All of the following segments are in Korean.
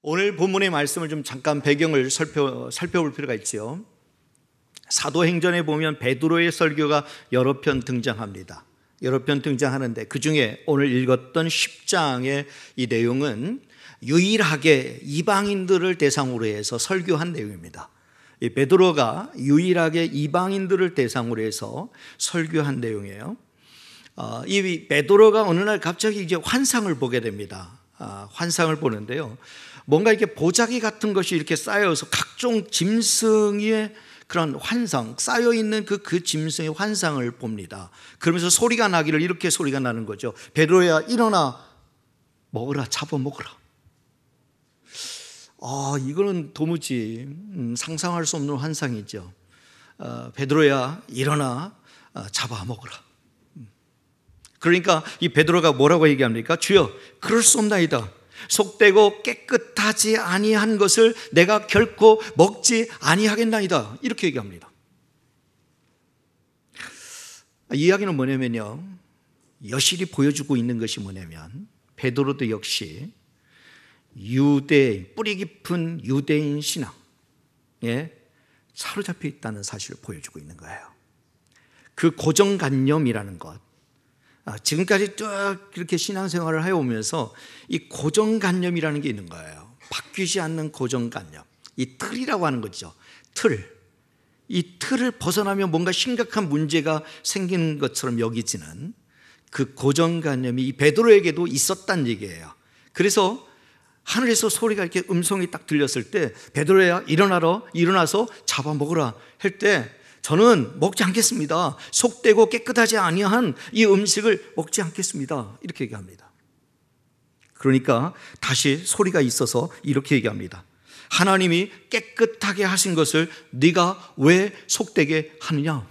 오늘 본문의 말씀을 좀 잠깐 배경을 살펴볼 필요가 있지요. 사도행전에 보면 베드로의 설교가 여러 편 등장합니다. 여러 편 등장하는데 그 중에 오늘 읽었던 10장의 이 내용은 유일하게 이방인들을 대상으로 해서 설교한 내용입니다. 이 베드로가 유일하게 이방인들을 대상으로 해서 설교한 내용이에요. 이 베드로가 어느 날 갑자기 이제 환상을 보게 됩니다. 환상을 보는데요. 뭔가 이렇게 보자기 같은 것이 이렇게 쌓여서 각종 짐승의 그런 환상, 쌓여있는 그 짐승의 환상을 봅니다. 그러면서 소리가 나기를 이렇게 소리가 나는 거죠. 베드로야 일어나 먹으라, 잡아 먹으라. 이거는 도무지 상상할 수 없는 환상이죠. 베드로야 일어나 잡아 먹으라. 그러니까 이 베드로가 뭐라고 얘기합니까? 주여 그럴 수 없나이다. 속되고 깨끗하지 아니한 것을 내가 결코 먹지 아니하겠나이다. 이렇게 얘기합니다. 이 이야기는 뭐냐면요, 여실히 보여주고 있는 것이 뭐냐면 베드로도 역시 뿌리 깊은 유대인 신앙에 사로잡혀 있다는 사실을 보여주고 있는 거예요. 그 고정관념이라는 것, 지금까지 쭉 이렇게 신앙생활을 해오면서 이 고정관념이라는 게 있는 거예요. 바뀌지 않는 고정관념, 이 틀이라고 하는 거죠. 이 틀을 벗어나면 뭔가 심각한 문제가 생기는 것처럼 여기지는 그 고정관념이 이 베드로에게도 있었단 얘기예요. 그래서 하늘에서 소리가 이렇게 음성이 딱 들렸을 때 베드로야 일어나서 잡아먹으라 할 때 저는 먹지 않겠습니다. 속되고 깨끗하지 아니한 이 음식을 먹지 않겠습니다. 이렇게 얘기합니다. 그러니까 다시 소리가 있어서 이렇게 얘기합니다. 하나님이 깨끗하게 하신 것을 네가 왜 속되게 하느냐?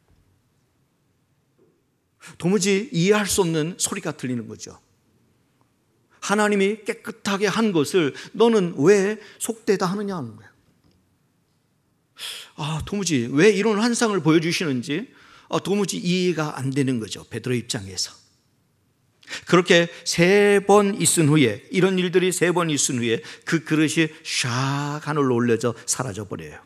도무지 이해할 수 없는 소리가 들리는 거죠. 하나님이 깨끗하게 한 것을 너는 왜 속되다 하느냐 하는 거예요. 도무지 왜 이런 환상을 보여주시는지 도무지 이해가 안 되는 거죠. 베드로 입장에서. 그렇게 3번 있은 후에, 이런 일들이 3번 있은 후에 그 그릇이 샥 하늘로 올려져 사라져 버려요.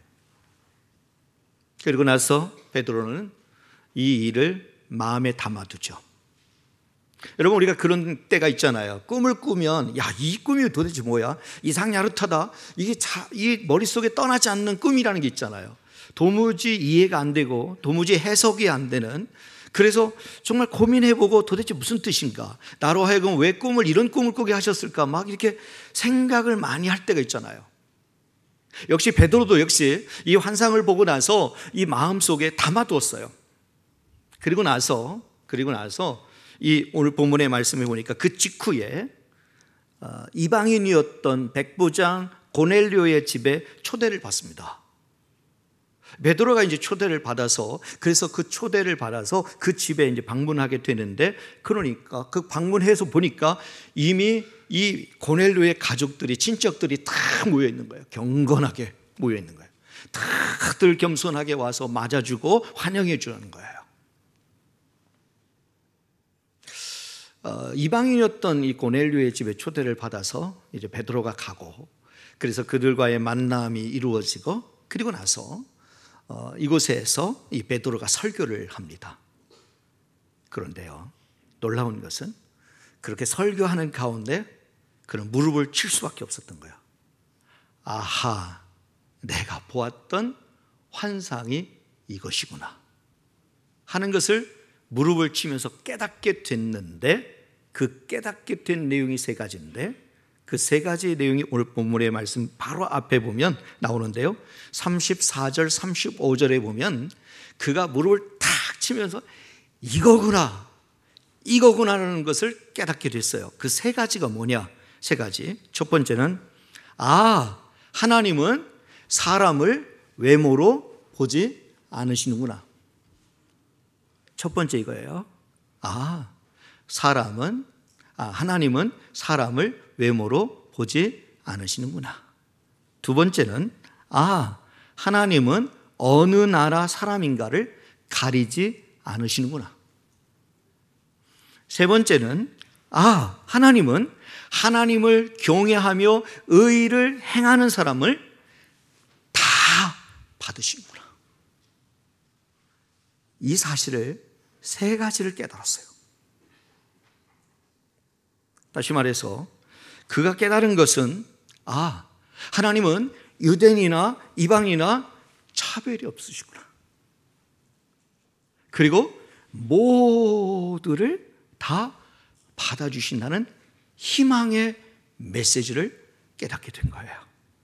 그리고 나서 베드로는 이 일을 마음에 담아두죠. 여러분, 우리가 그런 때가 있잖아요. 꿈을 꾸면 이 꿈이 도대체 뭐야? 이상야릇하다. 이게 이 머릿속에 떠나지 않는 꿈이라는 게 있잖아요. 도무지 이해가 안 되고 도무지 해석이 안 되는, 그래서 정말 고민해보고 도대체 무슨 뜻인가? 나로 하여금 왜 이런 꿈을 꾸게 하셨을까? 막 이렇게 생각을 많이 할 때가 있잖아요. 역시 베드로도 역시 이 환상을 보고 나서 이 마음속에 담아두었어요. 그리고 나서 이 오늘 본문의 말씀을 보니까 그 직후에 이방인이었던 백부장 고넬료의 집에 초대를 받습니다. 베드로가 이제 초대를 받아서, 그래서 그 초대를 받아서 그 집에 이제 방문하게 되는데, 그러니까 그 방문해서 보니까 이미 이 고넬료의 가족들이, 친척들이 다 모여 있는 거예요. 경건하게 모여 있는 거예요. 다들 겸손하게 와서 맞아주고 환영해 주는 거예요. 이방인이었던 이 고넬료의 집에 초대를 받아서 이제 베드로가 가고, 그래서 그들과의 만남이 이루어지고, 그리고 나서 이곳에서 이 베드로가 설교를 합니다. 그런데요, 놀라운 것은 그렇게 설교하는 가운데 그는 무릎을 칠 수밖에 없었던 거예요. 아하, 내가 보았던 환상이 이것이구나 하는 것을 무릎을 치면서 깨닫게 됐는데, 그 깨닫게 된 내용이 3가지인데 그 3가지 내용이 오늘 본문의 말씀 바로 앞에 보면 나오는데요. 34절 35절에 보면 그가 무릎을 탁 치면서 이거구나라는 것을 깨닫게 됐어요. 그 3가지가 뭐냐? 3가지. 첫 번째는 하나님은 사람을 외모로 보지 않으시는구나. 첫 번째 이거예요. 하나님은 사람을 외모로 보지 않으시는구나. 두 번째는 하나님은 어느 나라 사람인가를 가리지 않으시는구나. 세 번째는 하나님은 하나님을 경외하며 의를 행하는 사람을 다 받으시는구나. 이 사실을 세 가지를 깨달았어요. 다시 말해서 그가 깨달은 것은 하나님은 유대인이나 이방인이나 차별이 없으시구나. 그리고 모두를 다 받아주신다는 희망의 메시지를 깨닫게 된 거예요.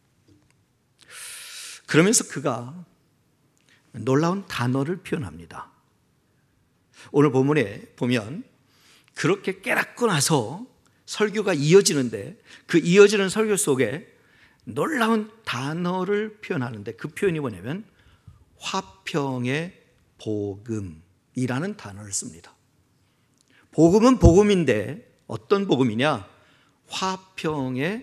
그러면서 그가 놀라운 단어를 표현합니다. 오늘 본문에 보면 그렇게 깨닫고 나서 설교가 이어지는데 그 이어지는 설교 속에 놀라운 단어를 표현하는데 그 표현이 뭐냐면 화평의 복음이라는 단어를 씁니다. 복음은 복음인데 어떤 복음이냐? 화평의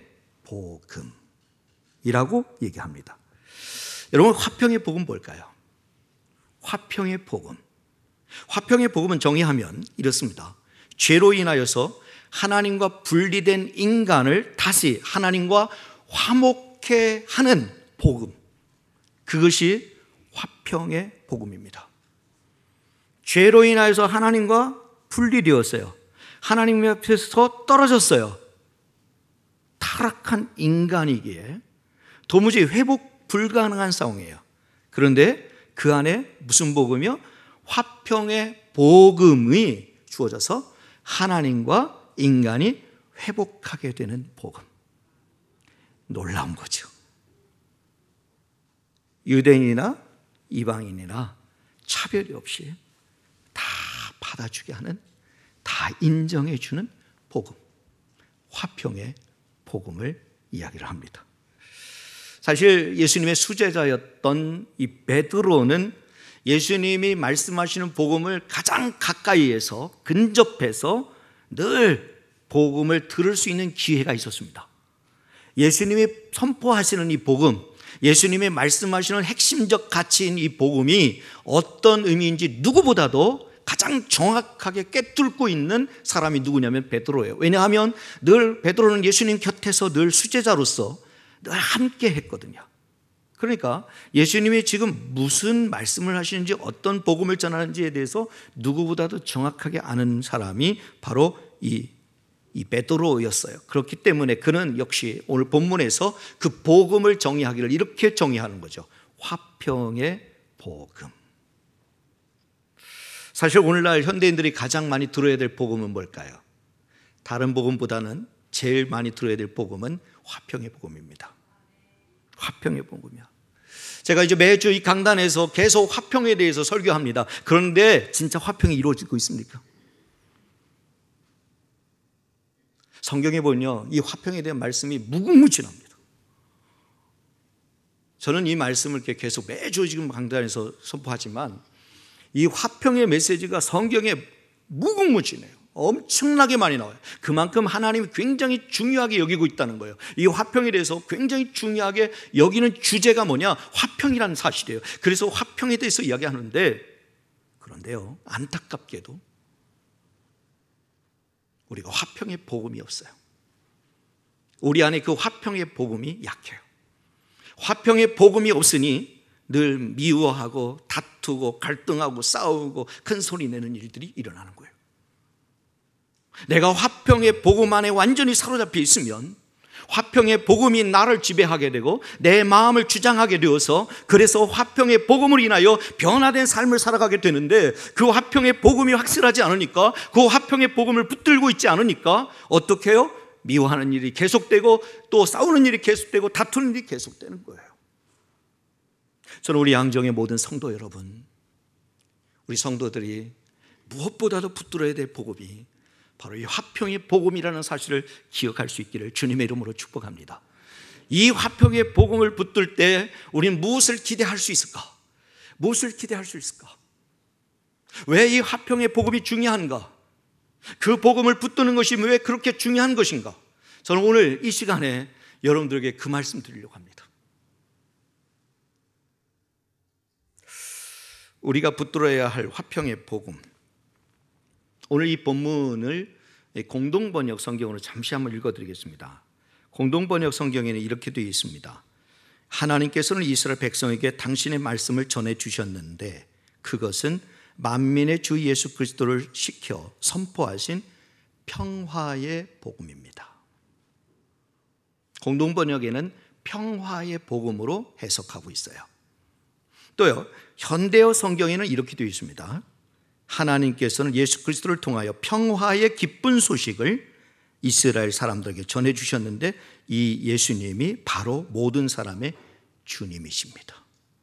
복음이라고 얘기합니다. 여러분, 화평의 복음 뭘까요? 화평의 복음. 화평의 복음은 정의하면 이렇습니다. 죄로 인하여서 하나님과 분리된 인간을 다시 하나님과 화목해 하는 복음. 그것이 화평의 복음입니다. 죄로 인하여서 하나님과 분리되었어요. 하나님 앞에서 떨어졌어요. 타락한 인간이기에 도무지 회복 불가능한 상황이에요. 그런데 그 안에 무슨 복음이요? 화평의 복음이 주어져서 하나님과 인간이 회복하게 되는 복음. 놀라운 거죠. 유대인이나 이방인이나 차별이 없이 다 받아주게 하는, 다 인정해 주는 복음, 화평의 복음을 이야기를 합니다. 사실 예수님의 수제자였던 이 베드로는 예수님이 말씀하시는 복음을 가장 가까이에서 근접해서 늘 복음을 들을 수 있는 기회가 있었습니다. 예수님이 선포하시는 이 복음, 예수님이 말씀하시는 핵심적 가치인 이 복음이 어떤 의미인지 누구보다도 가장 정확하게 꿰뚫고 있는 사람이 누구냐면 베드로예요. 왜냐하면 늘 베드로는 예수님 곁에서 늘 수제자로서 늘 함께 했거든요. 그러니까 예수님이 지금 무슨 말씀을 하시는지 어떤 복음을 전하는지에 대해서 누구보다도 정확하게 아는 사람이 바로 이 베드로였어요. 그렇기 때문에 그는 역시 오늘 본문에서 그 복음을 정의하기를 이렇게 정의하는 거죠. 화평의 복음. 사실 오늘날 현대인들이 가장 많이 들어야 될 복음은 뭘까요? 다른 복음보다는 제일 많이 들어야 될 복음은 화평의 복음입니다. 화평의 복음이야. 제가 이제 매주 이 강단에서 계속 화평에 대해서 설교합니다. 그런데 진짜 화평이 이루어지고 있습니까? 성경에 보면요, 이 화평에 대한 말씀이 무궁무진합니다. 저는 이 말씀을 이렇게 계속 매주 지금 강단에서 선포하지만 이 화평의 메시지가 성경에 무궁무진해요. 엄청나게 많이 나와요. 그만큼 하나님이 굉장히 중요하게 여기고 있다는 거예요. 이 화평에 대해서 굉장히 중요하게 여기는 주제가 뭐냐? 화평이라는 사실이에요. 그래서 화평에 대해서 이야기하는데, 그런데요, 안타깝게도 우리가 화평의 복음이 없어요. 우리 안에 그 화평의 복음이 약해요. 화평의 복음이 없으니 늘 미워하고 다투고 갈등하고 싸우고 큰 소리 내는 일들이 일어나는 거예요. 내가 화평의 복음 안에 완전히 사로잡혀 있으면 화평의 복음이 나를 지배하게 되고 내 마음을 주장하게 되어서 그래서 화평의 복음을 인하여 변화된 삶을 살아가게 되는데 그 화평의 복음이 확실하지 않으니까 그 화평의 복음을 붙들고 있지 않으니까 어떻게 해요? 미워하는 일이 계속되고 또 싸우는 일이 계속되고 다투는 일이 계속되는 거예요. 저는 우리 양정의 모든 성도 여러분, 우리 성도들이 무엇보다도 붙들어야 될 복음이 바로 이 화평의 복음이라는 사실을 기억할 수 있기를 주님의 이름으로 축복합니다. 이 화평의 복음을 붙들 때 우리는 무엇을 기대할 수 있을까? 무엇을 기대할 수 있을까? 왜 이 화평의 복음이 중요한가? 그 복음을 붙드는 것이 왜 그렇게 중요한 것인가? 저는 오늘 이 시간에 여러분들에게 그 말씀 드리려고 합니다. 우리가 붙들어야 할 화평의 복음, 오늘 이 본문을 공동번역 성경으로 잠시 한번 읽어드리겠습니다. 공동번역 성경에는 이렇게 되어 있습니다. 하나님께서는 이스라엘 백성에게 당신의 말씀을 전해주셨는데 그것은 만민의 주 예수 그리스도를 시켜 선포하신 평화의 복음입니다. 공동번역에는 평화의 복음으로 해석하고 있어요. 또요, 현대어 성경에는 이렇게 되어 있습니다. 하나님께서는 예수 그리스도를 통하여 평화의 기쁜 소식을 이스라엘 사람들에게 전해주셨는데 이 예수님이 바로 모든 사람의 주님이십니다.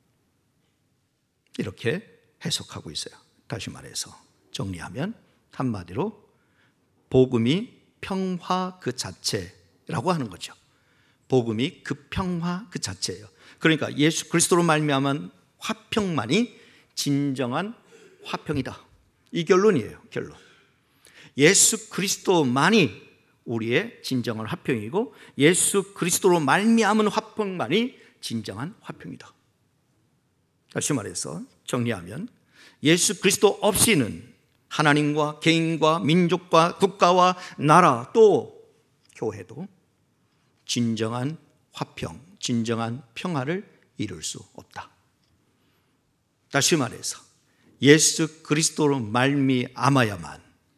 이렇게 해석하고 있어요. 다시 말해서 정리하면 한마디로 복음이 평화 그 자체라고 하는 거죠. 복음이 그 평화 그 자체예요. 그러니까 예수 그리스도로 말미암은 화평만이 진정한 화평이다. 이 결론이에요. 결론. 예수 그리스도만이 우리의 진정한 화평이고 예수 그리스도로 말미암은 화평만이 진정한 화평이다. 다시 말해서 정리하면 예수 그리스도 없이는 하나님과 개인과 민족과 국가와 나라 또 교회도 진정한 화평, 진정한 평화를 이룰 수 없다. 다시 말해서 예수 그리스도로 말미암아야만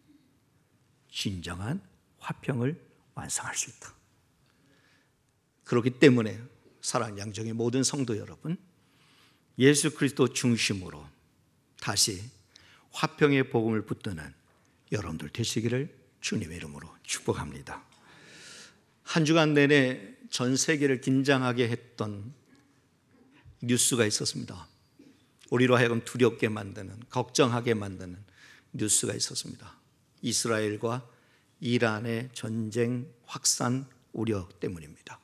진정한 화평을 완성할 수 있다. 그렇기 때문에 사랑하는 양정의 모든 성도 여러분, 예수 그리스도 중심으로 다시 화평의 복음을 붙드는 여러분들 되시기를 주님의 이름으로 축복합니다. 한 주간 내내 전 세계를 긴장하게 했던 뉴스가 있었습니다. 우리로 하여금 두렵게 만드는, 걱정하게 만드는 뉴스가 있었습니다. 이스라엘과 이란의 전쟁 확산 우려 때문입니다.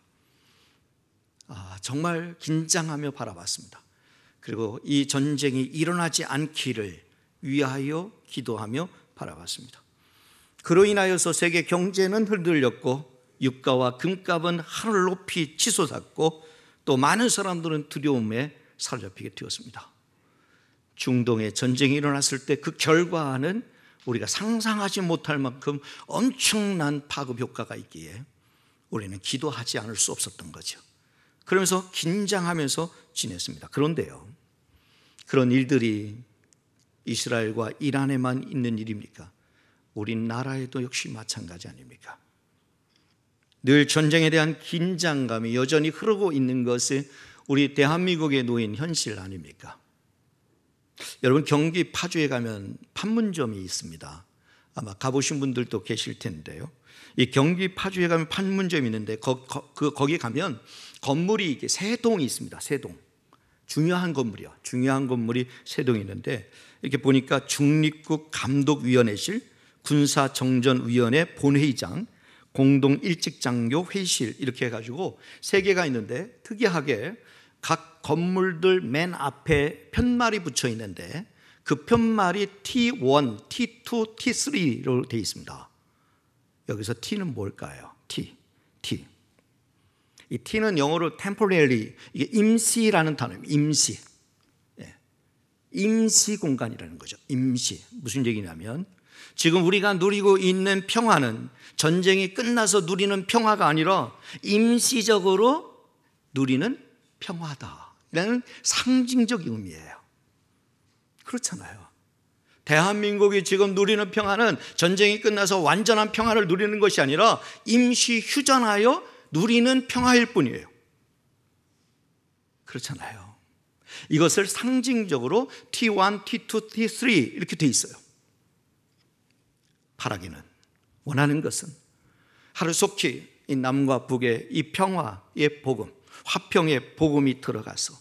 정말 긴장하며 바라봤습니다. 그리고 이 전쟁이 일어나지 않기를 위하여 기도하며 바라봤습니다. 그로 인하여서 세계 경제는 흔들렸고 유가와 금값은 하늘 높이 치솟았고 또 많은 사람들은 두려움에 사로잡히게 되었습니다. 중동에 전쟁이 일어났을 때 그 결과는 우리가 상상하지 못할 만큼 엄청난 파급 효과가 있기에 우리는 기도하지 않을 수 없었던 거죠. 그러면서 긴장하면서 지냈습니다. 그런데요, 그런 일들이 이스라엘과 이란에만 있는 일입니까? 우리나라에도 역시 마찬가지 아닙니까? 늘 전쟁에 대한 긴장감이 여전히 흐르고 있는 것이 우리 대한민국에 놓인 현실 아닙니까? 여러분, 경기 파주에 가면 판문점이 있습니다. 아마 가보신 분들도 계실 텐데요. 이 경기 파주에 가면 판문점이 있는데 거기 가면 건물이 이렇게 세 동이 있습니다. 세 동. 중요한 건물이요. 중요한 건물이 세 동이 있는데 이렇게 보니까 중립국 감독위원회실, 군사정전위원회 본회의장, 공동일직장교 회의실 이렇게 해가지고 세 개가 있는데 특이하게 각 건물들 맨 앞에 편말이 붙여 있는데 그 편말이 T1, T2, T3로 되어 있습니다. 여기서 T는 뭘까요? T. 이 T는 영어로 temporary, 이게 임시라는 단어입니다. 임시. 임시 공간이라는 거죠. 임시. 무슨 얘기냐면 지금 우리가 누리고 있는 평화는 전쟁이 끝나서 누리는 평화가 아니라 임시적으로 누리는 평화다라는 상징적 의미예요. 그렇잖아요. 대한민국이 지금 누리는 평화는 전쟁이 끝나서 완전한 평화를 누리는 것이 아니라 임시 휴전하여 누리는 평화일 뿐이에요. 그렇잖아요. 이것을 상징적으로 T1, T2, T3 이렇게 돼 있어요. 바라기는, 원하는 것은 하루속히 이 남과 북의 이 평화의 복음, 화평의 복음이 들어가서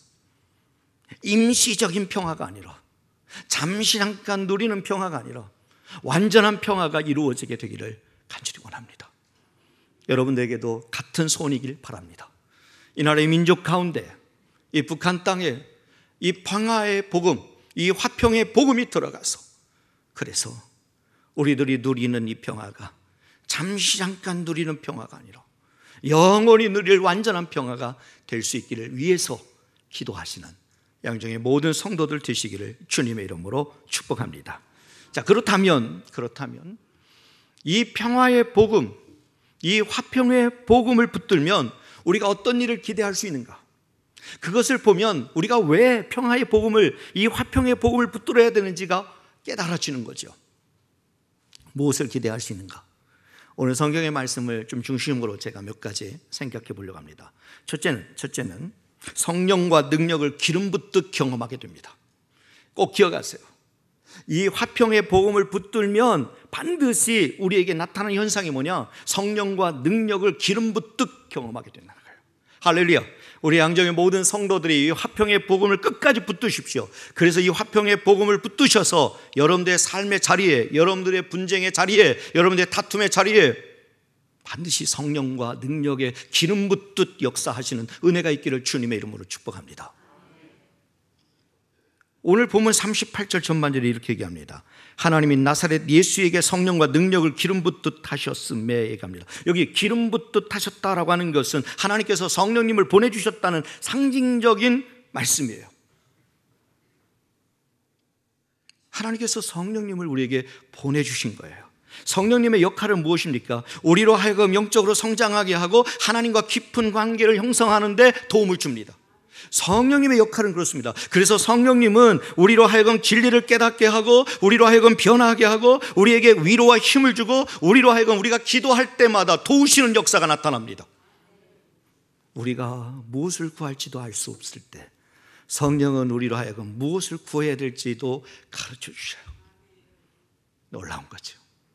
임시적인 평화가 아니라 잠시 잠깐 누리는 평화가 아니라 완전한 평화가 이루어지게 되기를 간절히 원합니다. 여러분들에게도 같은 소원이길 바랍니다. 이 나라의 민족 가운데 이 북한 땅에 이 평화의 복음, 이 화평의 복음이 들어가서 그래서 우리들이 누리는 이 평화가 잠시 잠깐 누리는 평화가 아니라 영원히 누릴 완전한 평화가 될 수 있기를 위해서 기도하시는 양정의 모든 성도들 되시기를 주님의 이름으로 축복합니다. 자, 그렇다면 이 평화의 복음, 이 화평의 복음을 붙들면 우리가 어떤 일을 기대할 수 있는가? 그것을 보면 우리가 왜 평화의 복음을, 이 화평의 복음을 붙들어야 되는지가 깨달아지는 거죠. 무엇을 기대할 수 있는가? 오늘 성경의 말씀을 좀 중심으로 제가 몇 가지 생각해 보려고 합니다. 첫째는 성령과 능력을 기름 붓듯 경험하게 됩니다. 꼭 기억하세요. 이 화평의 복음을 붙들면 반드시 우리에게 나타나는 현상이 뭐냐? 성령과 능력을 기름 붓듯 경험하게 된다는 거예요. 할렐루야. 우리 양정의 모든 성도들이 이 화평의 복음을 끝까지 붙드십시오. 그래서 이 화평의 복음을 붙드셔서 여러분들의 삶의 자리에, 여러분들의 분쟁의 자리에, 여러분들의 다툼의 자리에 반드시 성령과 능력의 기름 붓듯 역사하시는 은혜가 있기를 주님의 이름으로 축복합니다. 오늘 본문 38절 전반절에 이렇게 얘기합니다. 하나님이 나사렛 예수에게 성령과 능력을 기름 붓듯 하셨음에 얘기합니다. 여기 기름 붓듯 하셨다라고 하는 것은 하나님께서 성령님을 보내주셨다는 상징적인 말씀이에요. 하나님께서 성령님을 우리에게 보내주신 거예요. 성령님의 역할은 무엇입니까? 우리로 하여금 영적으로 성장하게 하고 하나님과 깊은 관계를 형성하는 데 도움을 줍니다. 성령님의 역할은 그렇습니다. 그래서 성령님은 우리로 하여금 진리를 깨닫게 하고 우리로 하여금 변화하게 하고 우리에게 위로와 힘을 주고 우리로 하여금 우리가 기도할 때마다 도우시는 역사가 나타납니다. 우리가 무엇을 구할지도 알 수 없을 때 성령은 우리로 하여금 무엇을 구해야 될지도 가르쳐 주셔요. 놀라운 거죠.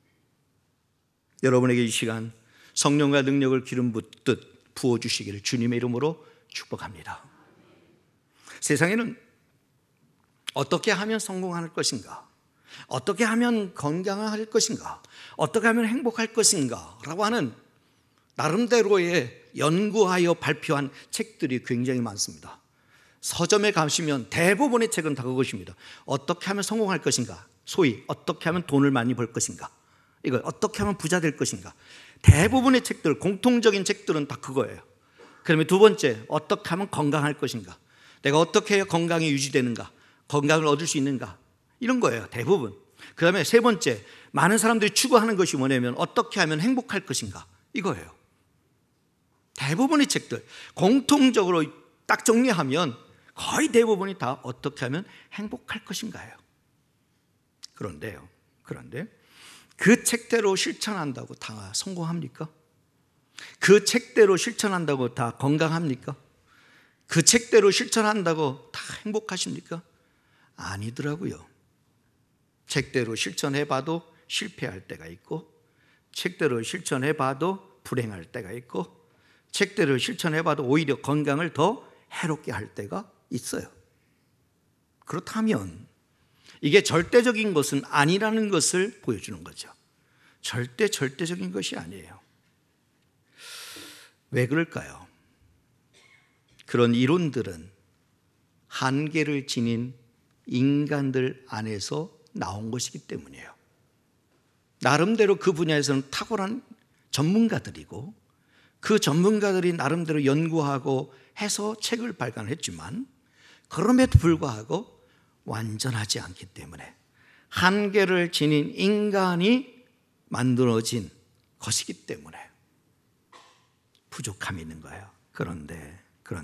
여러분에게 이 시간 성령과 능력을 기름 붓듯 부어주시기를 주님의 이름으로 축복합니다. 세상에는 어떻게 하면 성공할 것인가? 어떻게 하면 건강할 것인가? 어떻게 하면 행복할 것인가? 라고 하는 나름대로의 연구하여 발표한 책들이 굉장히 많습니다. 서점에 가시면 대부분의 책은 다 그것입니다. 어떻게 하면 성공할 것인가? 소위 어떻게 하면 돈을 많이 벌 것인가? 이거 어떻게 하면 부자 될 것인가? 대부분의 책들, 공통적인 책들은 다 그거예요. 그러면 두 번째, 어떻게 하면 건강할 것인가? 내가 어떻게 해야 건강이 유지되는가? 건강을 얻을 수 있는가? 이런 거예요, 대부분. 그 다음에 세 번째, 많은 사람들이 추구하는 것이 뭐냐면 어떻게 하면 행복할 것인가? 이거예요. 대부분의 책들, 공통적으로 딱 정리하면 거의 대부분이 다 어떻게 하면 행복할 것인가예요. 그런데 그 책대로 실천한다고 다 성공합니까? 그 책대로 실천한다고 다 건강합니까? 그 책대로 실천한다고 다 행복하십니까? 아니더라고요. 책대로 실천해봐도 실패할 때가 있고 책대로 실천해봐도 불행할 때가 있고 책대로 실천해봐도 오히려 건강을 더 해롭게 할 때가 있어요. 그렇다면 이게 절대적인 것은 아니라는 것을 보여주는 거죠. 절대적인 것이 아니에요. 왜 그럴까요? 그런 이론들은 한계를 지닌 인간들 안에서 나온 것이기 때문이에요. 나름대로 그 분야에서는 탁월한 전문가들이고 그 전문가들이 나름대로 연구하고 해서 책을 발간했지만 그럼에도 불구하고 완전하지 않기 때문에 한계를 지닌 인간이 만들어진 것이기 때문에 부족함이 있는 거예요. 그런데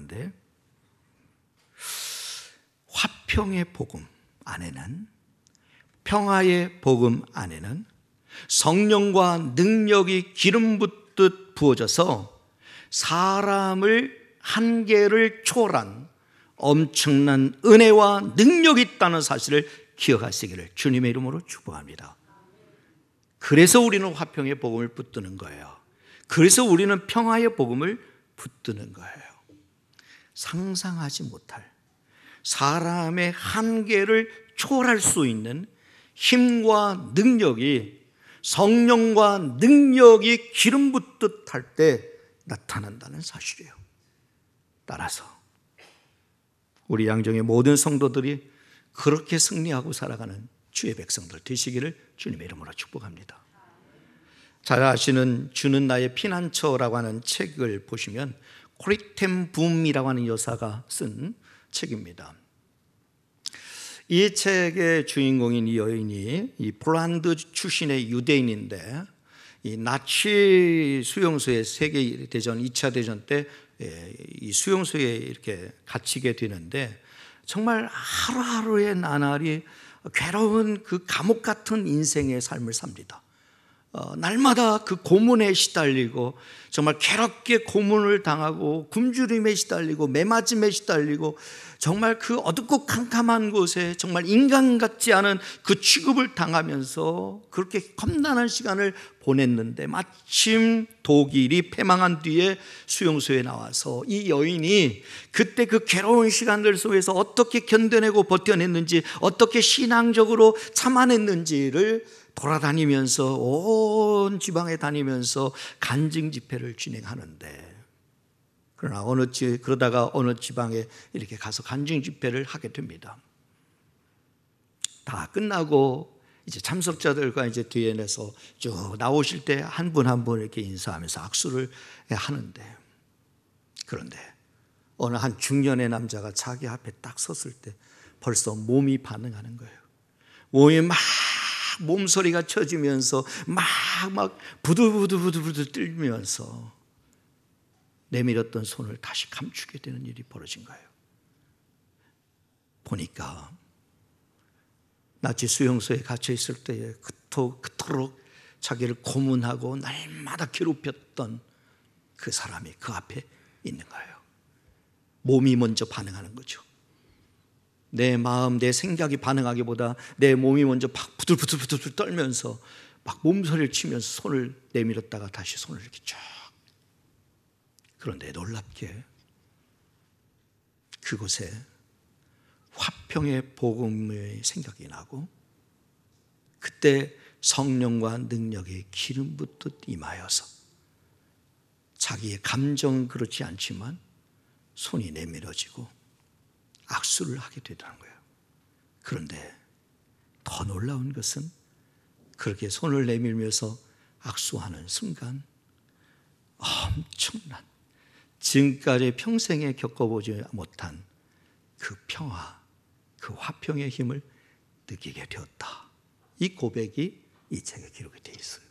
화평의 복음 안에는, 평화의 복음 안에는 성령과 능력이 기름 붓듯 부어져서 사람을 한계를 초월한 엄청난 은혜와 능력이 있다는 사실을 기억하시기를 주님의 이름으로 축복합니다. 그래서 우리는 화평의 복음을 붙드는 거예요. 그래서 우리는 평화의 복음을 붙드는 거예요. 상상하지 못할 사람의 한계를 초월할 수 있는 힘과 능력이, 성령과 능력이 기름 붓듯 할 때 나타난다는 사실이에요. 따라서 우리 양정의 모든 성도들이 그렇게 승리하고 살아가는 주의 백성들 되시기를 주님의 이름으로 축복합니다. 잘 아시는 주는 나의 피난처라고 하는 책을 보시면 코리텐 붐이라고 하는 여사가 쓴 책입니다. 이 책의 주인공인 이 여인이 이 폴란드 출신의 유대인인데 이 나치 수용소에 세계대전 2차 대전 때 이 수용소에 이렇게 갇히게 되는데 정말 하루하루의 나날이 괴로운 그 감옥 같은 인생의 삶을 삽니다. 날마다 그 고문에 시달리고 정말 괴롭게 고문을 당하고 굶주림에 시달리고 매맞음에 시달리고 정말 그 어둡고 캄캄한 곳에 정말 인간 같지 않은 그 취급을 당하면서 그렇게 험난한 시간을 보냈는데 마침 독일이 패망한 뒤에 수용소에 나와서 이 여인이 그때 그 괴로운 시간들 속에서 어떻게 견뎌내고 버텨냈는지, 어떻게 신앙적으로 참아냈는지를 돌아다니면서 온 지방에 다니면서 간증 집회를 진행하는데, 그러나 그러다가 어느 지방에 이렇게 가서 간증 집회를 하게 됩니다. 다 끝나고 이제 참석자들과 이제 뒤에 내서 쭉 나오실 때 한 분 한 분 이렇게 인사하면서 악수를 하는데, 그런데 어느 한 중년의 남자가 자기 앞에 딱 섰을 때 벌써 몸이 반응하는 거예요. 몸이 막 몸소리가 쳐지면서 막 부들부들 떨면서 내밀었던 손을 다시 감추게 되는 일이 벌어진 거예요. 보니까 나치 수용소에 갇혀 있을 때에 그토록 자기를 고문하고 날마다 괴롭혔던 그 사람이 그 앞에 있는 거예요. 몸이 먼저 반응하는 거죠. 내 마음, 내 생각이 반응하기보다 내 몸이 먼저 막 부들부들 떨면서 막 몸소리를 치면서 손을 내밀었다가 다시 손을 이렇게 쫙. 그런데 놀랍게 그곳에 화평의 복음의 생각이 나고, 그때 성령과 능력의 기름 붓듯 임하여서 자기의 감정은 그렇지 않지만 손이 내밀어지고 악수를 하게 되더라는 거예요. 그런데 더 놀라운 것은 그렇게 손을 내밀면서 악수하는 순간 엄청난, 지금까지 평생에 겪어보지 못한 그 평화, 그 화평의 힘을 느끼게 되었다. 이 고백이 이 책에 기록이 되어 있어요.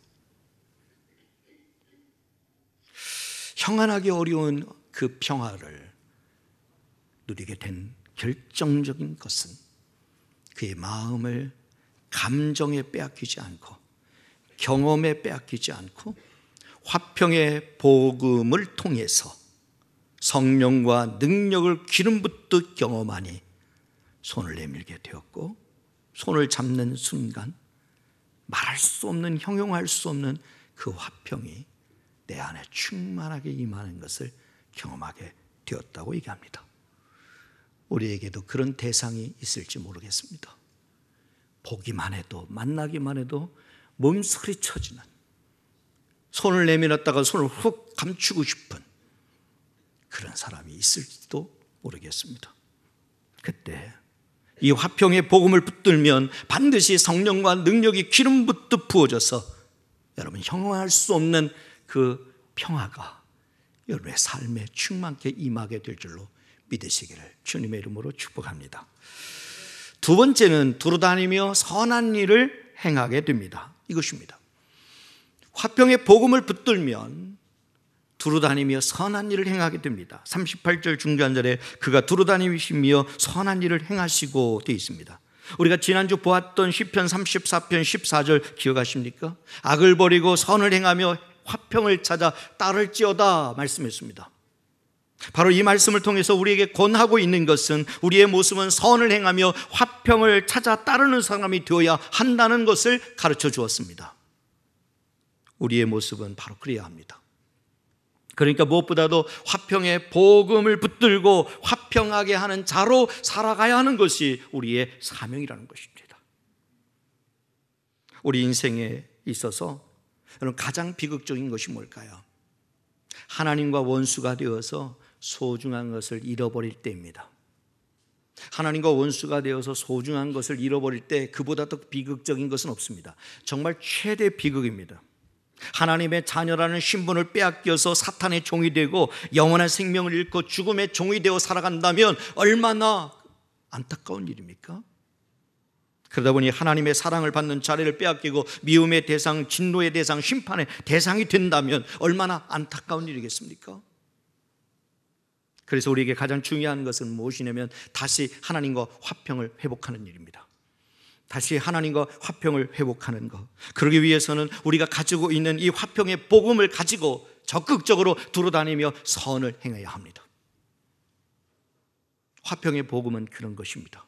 형언하기 어려운 그 평화를 누리게 된 결정적인 것은 그의 마음을 감정에 빼앗기지 않고 경험에 빼앗기지 않고 화평의 복음을 통해서 성령과 능력을 기름 붓듯 경험하니 손을 내밀게 되었고, 손을 잡는 순간 말할 수 없는, 형용할 수 없는 그 화평이 내 안에 충만하게 임하는 것을 경험하게 되었다고 얘기합니다. 우리에게도 그런 대상이 있을지 모르겠습니다. 보기만 해도, 만나기만 해도 몸소리 쳐지는, 손을 내밀었다가 손을 훅 감추고 싶은 그런 사람이 있을지도 모르겠습니다. 그때 이 화평의 복음을 붙들면 반드시 성령과 능력이 기름 붓듯 부어져서 여러분 형용할 수 없는 그 평화가 여러분의 삶에 충만케 임하게 될 줄로 믿으시기를 주님의 이름으로 축복합니다. 두 번째는 두루다니며 선한 일을 행하게 됩니다. 이것입니다. 화평의 복음을 붙들면 두루다니며 선한 일을 행하게 됩니다. 38절 중간절에 그가 두루다니시며 선한 일을 행하시고 되어 있습니다. 우리가 지난주 보았던 시편 34편 14절 기억하십니까? 악을 버리고 선을 행하며 화평을 찾아 따를지어다 말씀했습니다. 바로 이 말씀을 통해서 우리에게 권하고 있는 것은 우리의 모습은 선을 행하며 화평을 찾아 따르는 사람이 되어야 한다는 것을 가르쳐 주었습니다. 우리의 모습은 바로 그래야 합니다. 그러니까 무엇보다도 화평의 복음을 붙들고 화평하게 하는 자로 살아가야 하는 것이 우리의 사명이라는 것입니다. 우리 인생에 있어서 여러분 가장 비극적인 것이 뭘까요? 하나님과 원수가 되어서 소중한 것을 잃어버릴 때입니다. 하나님과 원수가 되어서 소중한 것을 잃어버릴 때 그보다 더 비극적인 것은 없습니다. 정말 최대 비극입니다. 하나님의 자녀라는 신분을 빼앗겨서 사탄의 종이 되고 영원한 생명을 잃고 죽음의 종이 되어 살아간다면 얼마나 안타까운 일입니까? 그러다 보니 하나님의 사랑을 받는 자리를 빼앗기고 미움의 대상, 진노의 대상, 심판의 대상이 된다면 얼마나 안타까운 일이겠습니까? 그래서 우리에게 가장 중요한 것은 무엇이냐면 다시 하나님과 화평을 회복하는 일입니다. 다시 하나님과 화평을 회복하는 것. 그러기 위해서는 우리가 가지고 있는 이 화평의 복음을 가지고 적극적으로 두루다니며 선을 행해야 합니다. 화평의 복음은 그런 것입니다.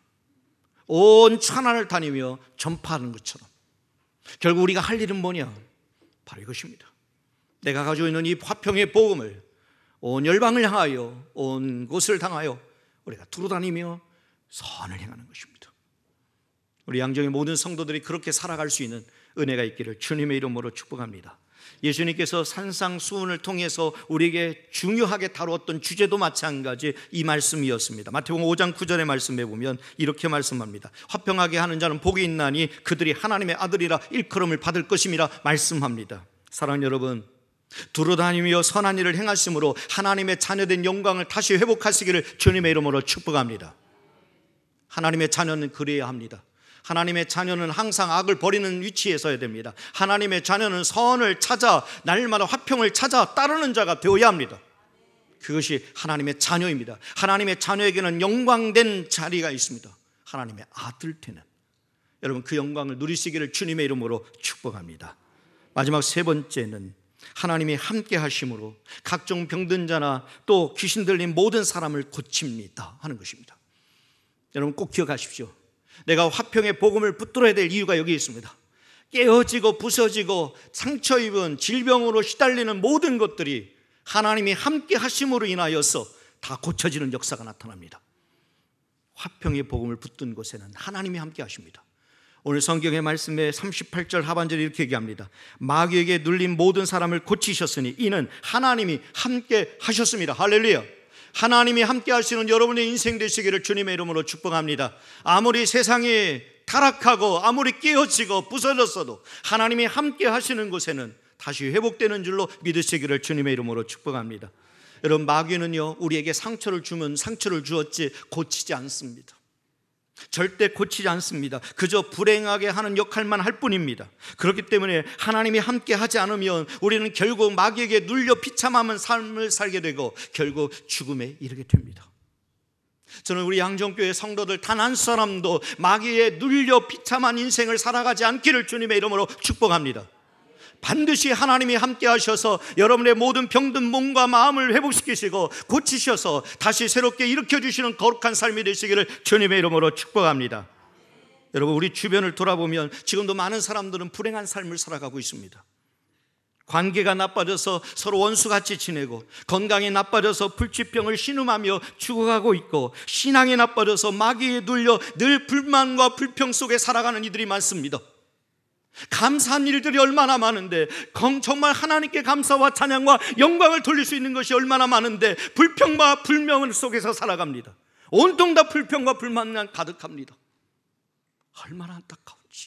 온 천하를 다니며 전파하는 것처럼 결국 우리가 할 일은 뭐냐? 바로 이것입니다. 내가 가지고 있는 이 화평의 복음을 온 열방을 향하여, 온 곳을 당하여 우리가 두루다니며 선을 행하는 것입니다. 우리 양정의 모든 성도들이 그렇게 살아갈 수 있는 은혜가 있기를 주님의 이름으로 축복합니다. 예수님께서 산상수훈을 통해서 우리에게 중요하게 다루었던 주제도 마찬가지 이 말씀이었습니다. 마태복음 5장 9절의 말씀에 보면 이렇게 말씀합니다. 화평하게 하는 자는 복이 있나니 그들이 하나님의 아들이라 일컬음을 받을 것임이라 말씀합니다. 사랑하는 여러분, 두루다니며 선한 일을 행하심으로 하나님의 자녀된 영광을 다시 회복하시기를 주님의 이름으로 축복합니다. 하나님의 자녀는 그래야 합니다. 하나님의 자녀는 항상 악을 버리는 위치에 서야 됩니다. 하나님의 자녀는 선을 찾아 날마다 화평을 찾아 따르는 자가 되어야 합니다. 그것이 하나님의 자녀입니다. 하나님의 자녀에게는 영광된 자리가 있습니다. 하나님의 아들 되는, 여러분 그 영광을 누리시기를 주님의 이름으로 축복합니다. 마지막 세 번째는 하나님이 함께 하심으로 각종 병든 자나 또 귀신 들린 모든 사람을 고칩니다 하는 것입니다. 여러분 꼭 기억하십시오. 내가 화평의 복음을 붙들어야 될 이유가 여기 있습니다. 깨어지고 부서지고 상처 입은 질병으로 시달리는 모든 것들이 하나님이 함께 하심으로 인하여서 다 고쳐지는 역사가 나타납니다. 화평의 복음을 붙든 곳에는 하나님이 함께 하십니다. 오늘 성경의 말씀에 38절 하반절에 이렇게 얘기합니다. 마귀에게 눌린 모든 사람을 고치셨으니 이는 하나님이 함께 하셨습니다. 할렐루야. 하나님이 함께 하시는 여러분의 인생 되시기를 주님의 이름으로 축복합니다. 아무리 세상이 타락하고 아무리 깨어지고 부서졌어도 하나님이 함께 하시는 곳에는 다시 회복되는 줄로 믿으시기를 주님의 이름으로 축복합니다. 여러분, 마귀는요 우리에게 상처를 주면 상처를 주었지 고치지 않습니다. 절대 고치지 않습니다. 그저 불행하게 하는 역할만 할 뿐입니다. 그렇기 때문에 하나님이 함께 하지 않으면 우리는 결국 마귀에게 눌려 비참한 삶을 살게 되고 결국 죽음에 이르게 됩니다. 저는 우리 양정교회 성도들 단 한 사람도 마귀에 눌려 비참한 인생을 살아가지 않기를 주님의 이름으로 축복합니다. 반드시 하나님이 함께 하셔서 여러분의 모든 병든 몸과 마음을 회복시키시고 고치셔서 다시 새롭게 일으켜주시는 거룩한 삶이 되시기를 주님의 이름으로 축복합니다. 여러분, 우리 주변을 돌아보면 지금도 많은 사람들은 불행한 삶을 살아가고 있습니다. 관계가 나빠져서 서로 원수같이 지내고, 건강이 나빠져서 불치병을 신음하며 죽어가고 있고, 신앙이 나빠져서 마귀에 눌려 늘 불만과 불평 속에 살아가는 이들이 많습니다. 감사한 일들이 얼마나 많은데, 정말 하나님께 감사와 찬양과 영광을 돌릴 수 있는 것이 얼마나 많은데 불평과 불명 속에서 살아갑니다. 온통 다 불평과 불만만 가득합니다. 얼마나 안타까운지.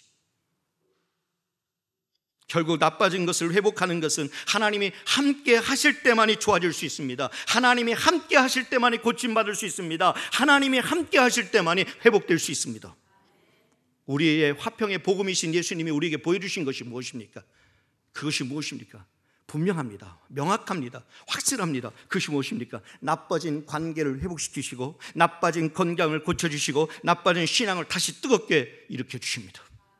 결국 나빠진 것을 회복하는 것은 하나님이 함께 하실 때만이 좋아질 수 있습니다. 하나님이 함께 하실 때만이 고침받을 수 있습니다. 하나님이 함께 하실 때만이 회복될 수 있습니다. 우리의 화평의 복음이신 예수님이 우리에게 보여주신 것이 무엇입니까? 그것이 무엇입니까? 분명합니다. 명확합니다. 확실합니다. 그것이 무엇입니까? 나빠진 관계를 회복시키시고, 나빠진 건강을 고쳐주시고, 나빠진 신앙을 다시 뜨겁게 일으켜주십니다.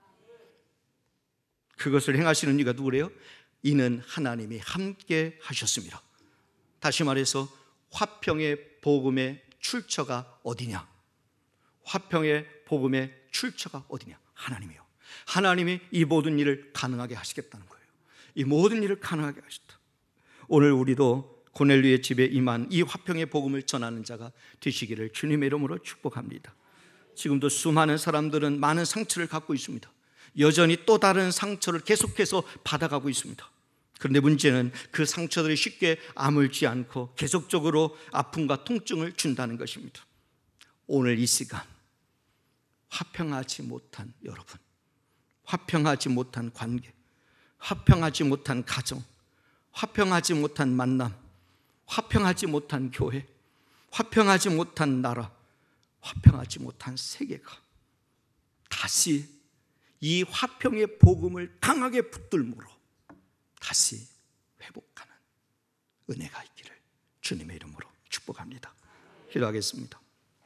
그것을 행하시는 이가 누구래요? 이는 하나님이 함께 하셨습니다. 다시 말해서 화평의 복음의 출처가 어디냐? 화평의 복음의 출처가 어디냐? 하나님이요. 하나님이 이 모든 일을 가능하게 하시겠다는 거예요. 이 모든 일을 가능하게 하셨다. 오늘 우리도 고넬료의 집에 임한 이 화평의 복음을 전하는 자가 되시기를 주님의 이름으로 축복합니다. 지금도 수많은 사람들은 많은 상처를 갖고 있습니다. 여전히 또 다른 상처를 계속해서 받아가고 있습니다. 그런데 문제는 그 상처들이 쉽게 아물지 않고 계속적으로 아픔과 통증을 준다는 것입니다. 오늘 이 시간 화평하지 못한 여러분, 화평하지 못한 관계, 화평하지 못한 가정, 화평하지 못한 만남, 화평하지 못한 교회, 화평하지 못한 나라, 화평하지 못한 세계가 다시 이 화평의 복음을 강하게 붙들므로 다시 회복하는 은혜가 있기를 주님의 이름으로 축복합니다. 기도하겠습니다.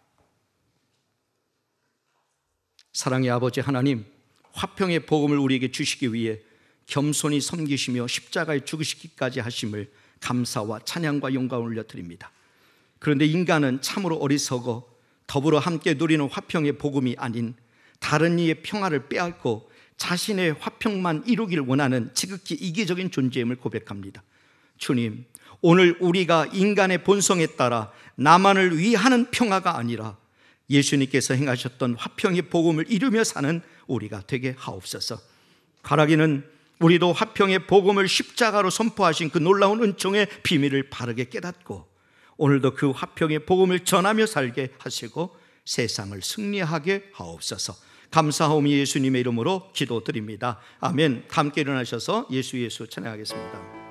사랑의 아버지 하나님, 화평의 복음을 우리에게 주시기 위해 겸손히 섬기시며 십자가에 죽으시기까지 하심을 감사와 찬양과 영광을 올려드립니다. 그런데 인간은 참으로 어리석어 더불어 함께 누리는 화평의 복음이 아닌 다른 이의 평화를 빼앗고 자신의 화평만 이루길 원하는 지극히 이기적인 존재임을 고백합니다. 주님, 오늘 우리가 인간의 본성에 따라 나만을 위하는 평화가 아니라 예수님께서 행하셨던 화평의 복음을 이루며 사는 우리가 되게 하옵소서. 바라기는 우리도 화평의 복음을 십자가로 선포하신 그 놀라운 은총의 비밀을 바르게 깨닫고 오늘도 그 화평의 복음을 전하며 살게 하시고 세상을 승리하게 하옵소서. 감사하오며 예수님의 이름으로 기도드립니다. 아멘. 함께 일어나셔서 예수 찬양하겠습니다.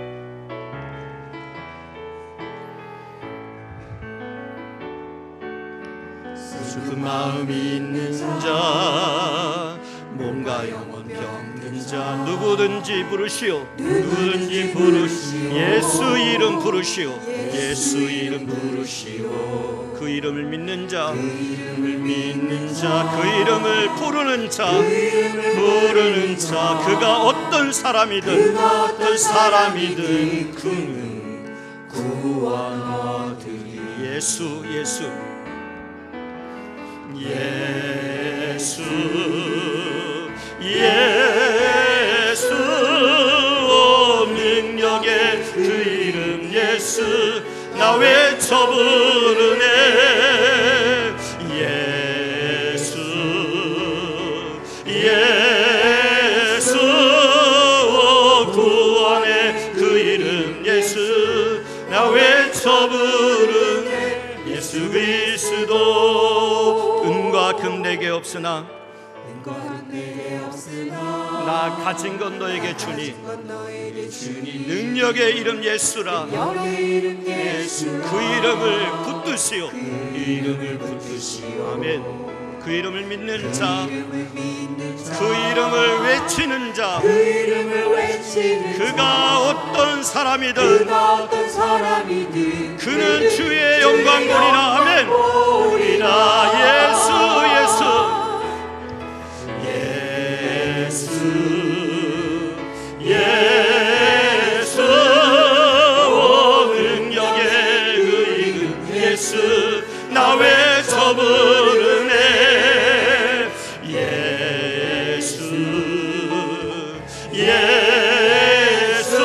슬픈 마음이 있는 자, 몸과 영혼 병든 자, 누구든지 부르시오. 예수 이름 부르시오. 예수 이름 부르시오. 그 이름을 믿는 자, 그 이름을 부르는 자, 그가 어떤 사람이든 그는 구원하리니. 예수 능력의 그 이름 예수, 나 외쳐 부르네. 예수 구원의 그 이름 예수, 나 외쳐 부르네. 예수 그리스도. 은과 금 내게 없으나 나 가진 건 너에게 주니 능력의 이름 예수라. 그 이름을 붙드시오. 아멘. 그 이름을 믿는 자, 그 이름을 외치는 자, 그가 어떤 사람이든 그는 주의 영광 보리라. 아멘. 예수 능력의 그 이름 예수, 나 외쳐 부르네. 예수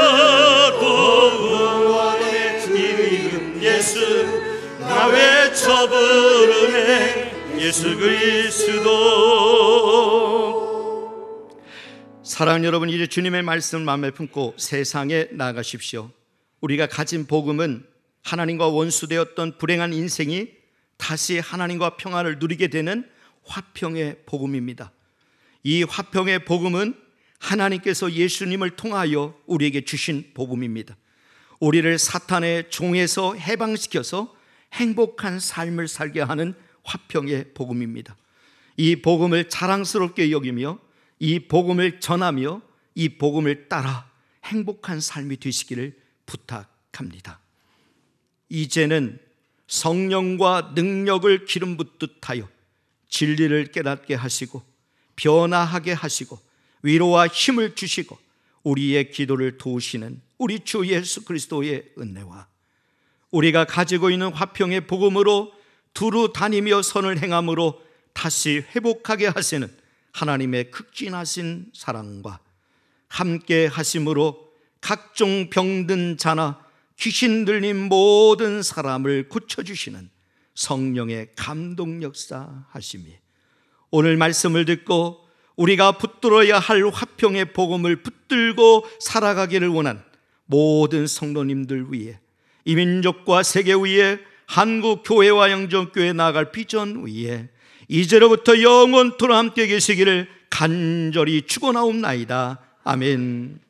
구원의 이름 예수, 나 외쳐 부르네. 예수 그리스도. 사랑하는 여러분, 이제 주님의 말씀을 마음에 품고 세상에 나가십시오. 우리가 가진 복음은 하나님과 원수되었던 불행한 인생이 다시 하나님과 평화를 누리게 되는 화평의 복음입니다. 이 화평의 복음은 하나님께서 예수님을 통하여 우리에게 주신 복음입니다. 우리를 사탄의 종에서 해방시켜서 행복한 삶을 살게 하는 화평의 복음입니다. 이 복음을 자랑스럽게 여기며 이 복음을 전하며 이 복음을 따라 행복한 삶이 되시기를 부탁합니다. 이제는 성령과 능력을 기름 붓듯 하여 진리를 깨닫게 하시고 변화하게 하시고 위로와 힘을 주시고 우리의 기도를 도우시는 우리 주 예수 그리스도의 은혜와 우리가 가지고 있는 화평의 복음으로 두루 다니며 선을 행함으로 다시 회복하게 하시는 하나님의 극진하신 사랑과 함께 하심으로 각종 병든 자나 귀신 들린 모든 사람을 고쳐주시는 성령의 감동 역사 하심이 오늘 말씀을 듣고 우리가 붙들어야 할 화평의 복음을 붙들고 살아가기를 원한 모든 성도님들 위해 이 민족과 세계 위에 한국 교회와 영정교회 나아갈 비전 위에 이제로부터 영원토록 함께 계시기를 간절히 축원하옵나이다. 아멘.